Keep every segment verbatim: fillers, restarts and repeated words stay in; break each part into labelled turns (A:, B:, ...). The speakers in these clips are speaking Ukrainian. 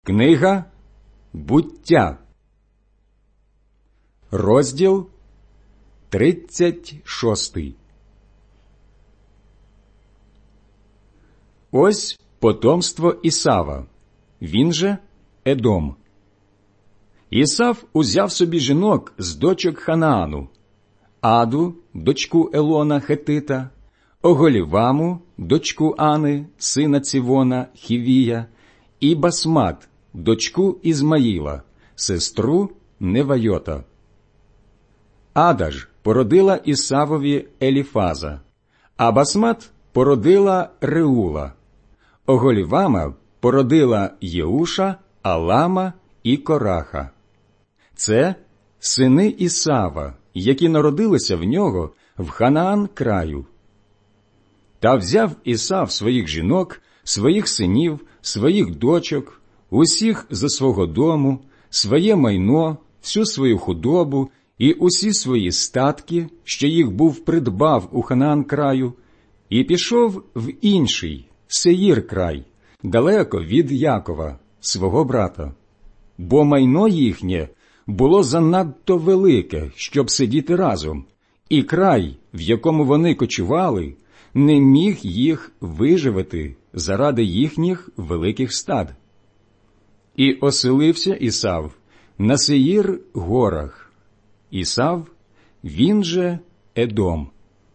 A: Книга Буття, розділ тридцять шостий. Ось потомство Ісава, він же Едом. Ісав узяв собі жінок з дочок Ханаану: Аду, дочку Елона Хетита, Оголіваму, дочку Ани, сина Цівона, Хівія, і Басмат, дочку Ізмаїла, сестру Невайота. Ада ж породила Ісавові Еліфаза, а Басмат породила Реула. Оголівама породила Єуша, Алама і Кораха. Це сини Ісава, які народилися в нього в Ханаан краю. Та взяв Ісав своїх жінок, своїх синів, своїх дочок, усіх за свого дому, своє майно, всю свою худобу і усі свої статки, що їх був придбав у Ханаан краю, і пішов в інший, Сеїр край, далеко від Якова, свого брата. Бо майно їхнє було занадто велике, щоб сидіти разом, і край, в якому вони кочували, не міг їх виживити заради їхніх великих стад. І оселився Ісав на Сеїр горах. Ісав, він же Едом.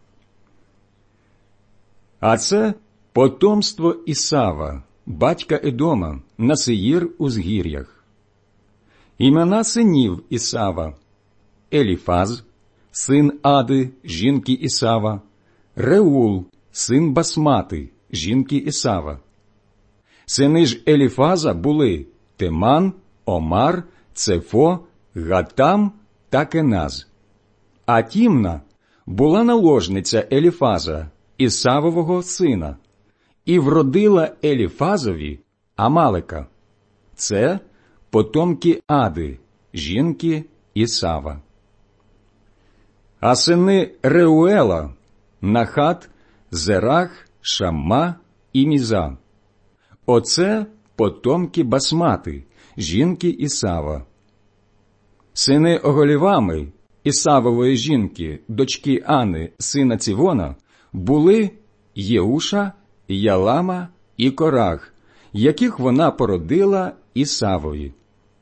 A: А це потомство Ісава, батька Едома, на Сеїр узгір'ях. Імена синів Ісава: Еліфаз, син Ади, жінки Ісава, Реул, син Басмати, жінки Ісава. Сини ж Еліфаза були Теман, Омар, Цефо, Гатам та Кеназ. А Тімна була наложниця Еліфаза, Ісавового сина, і вродила Еліфазові Амалека. Це потомки Ади, жінки Ісава. А сини Реуела – Нахат, Зерах, Шамма і Міза. Оце потомки Басмати, жінки Ісава. Сини Оголівами, Ісавової жінки, дочки Ани, сина Цівона, були Єуша, Ялама і Корах, яких вона породила Ісавові.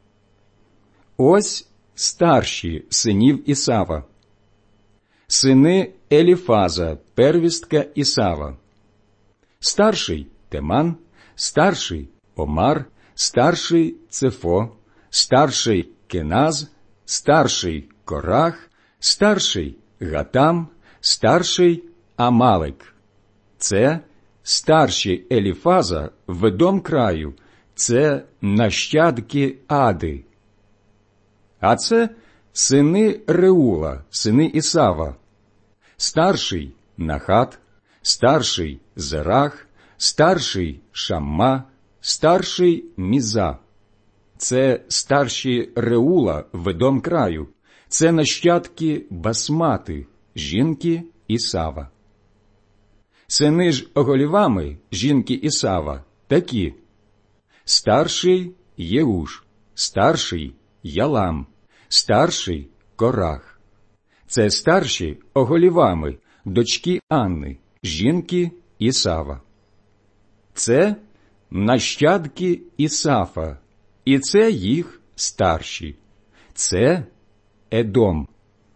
A: Ось старші синів Ісава. Сини Еліфаза, первістка Ісава. Старший Теман, старший Омар, старший Цефо, старший Кеназ, старший Корах, старший Гатам, старший Амалек. Це старші Еліфаза в Едом краю, це нащадки Ади. А це сини Реула, сини Ісава. Старший Нахат, старший Зерах, старший Шамма, старший Міза. Це старші Реула в Едом краю, це нащадки Басмати, жінки Ісава. Сини ж Оголівами, жінки Ісава, такі: старший Єуш, старший Ялам, старший Корах. Це старші Оголівами, дочки Анни, жінки Ісава. Це нащадки Ісафа, і це їх старші. Це Едом.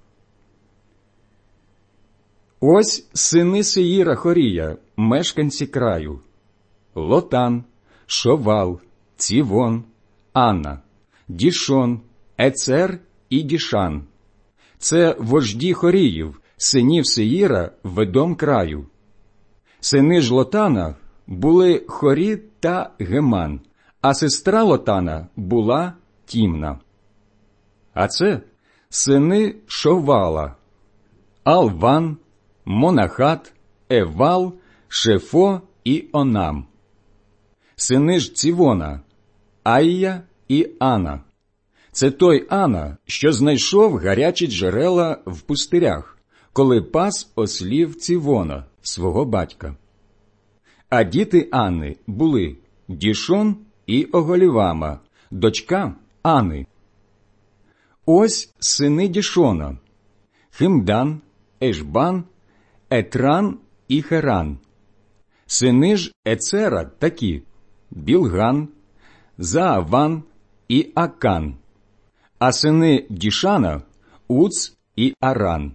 A: Ось сини Сеїра Хорія, мешканці краю: Лотан, Шовал, Цівон, Анна, Дішон, Ецер і Дішан. Це вожді Хоріїв, синів Сеїра в Едом краю. Сини ж Лотана були Хорі та Геман, а сестра Лотана була Тімна. А це сини Шовала: Алван, Монахат, Евал, Шефо і Онам. Сини ж Цівона: Айя і Ана. Це той Ана, що знайшов гарячі джерела в пустирях, коли пас ослів Цівона, свого батька. А діти Анни були Дішон і Оголівама, дочка Ани. Ось сини Дішона: Химдан, Ешбан, Етран і Херан. Сини ж Ецера такі: Білган, Зааван і Акан. А сини Дішана – Уц і Аран.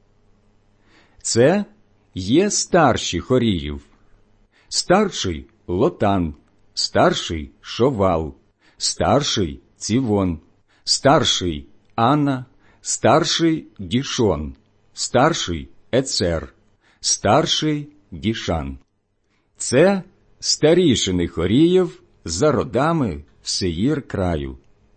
A: Це є старші Хоріїв. Старший – Лотан, старший – Шовал, старший – Цівон, старший – Анна, старший – Дішон, старший – Ецер, старший – Дішан. Це старішини Хоріїв за родами в Сеїр краю.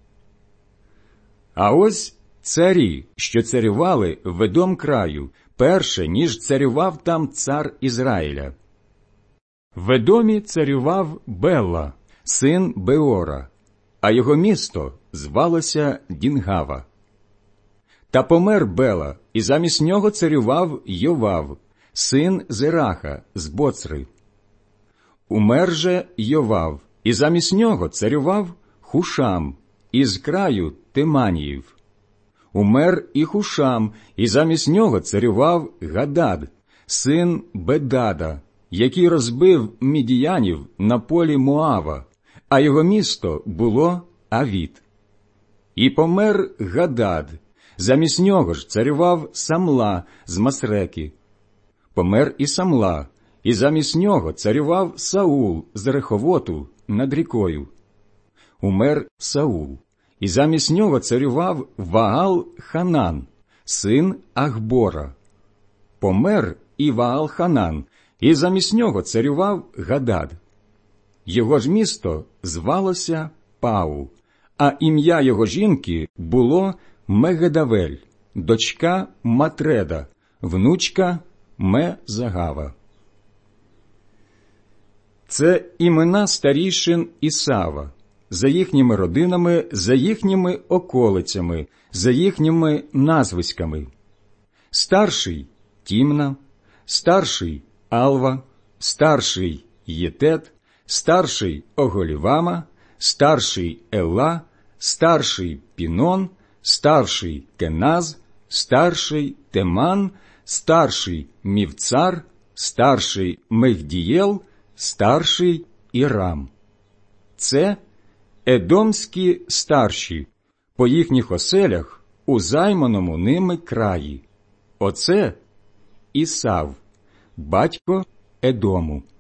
A: А ось царі, що царювали в Едом краю, перше, ніж царював там цар Ізраїля. В Едомі царював Бела, син Беора, а його місто звалося Дінгава. Та помер Бела, і замість нього царював Йовав, син Зераха з Боцри. Умер же Йовав, і замість нього царював Хушам із краю Тиманіїв. Умер і Хушам, і замість нього царював Гадад, син Бедада, який розбив мідіянів на полі Моава, а його місто було Авіт. І помер Гадад, замість нього ж царював Самла з Масреки. Помер і Самла, і замість нього царював Саул з Реховоту над рікою. Умер Саул, і замість нього царював Ваал-Ханан, син Ахбора. Помер і Ваал-Ханан, і замість нього царював Гадад. Його ж місто звалося Пау, а ім'я його жінки було Мегедавель, дочка Матреда, внучка Ме-Загава. Це імена старішин Ісава, за їхніми родинами, за їхніми околицями, за їхніми назвиськами. Старший – Тімна, старший – Алва, старший – Єтет, старший – Оголівама, старший – Елла, старший – Пінон, старший – Кеназ, старший – Теман, старший – Мівцар, старший – Мехдієл, старший – Ірам. Це едомські старші, по їхніх оселях у займаному ними краї. Оце Ісав, батько Едому.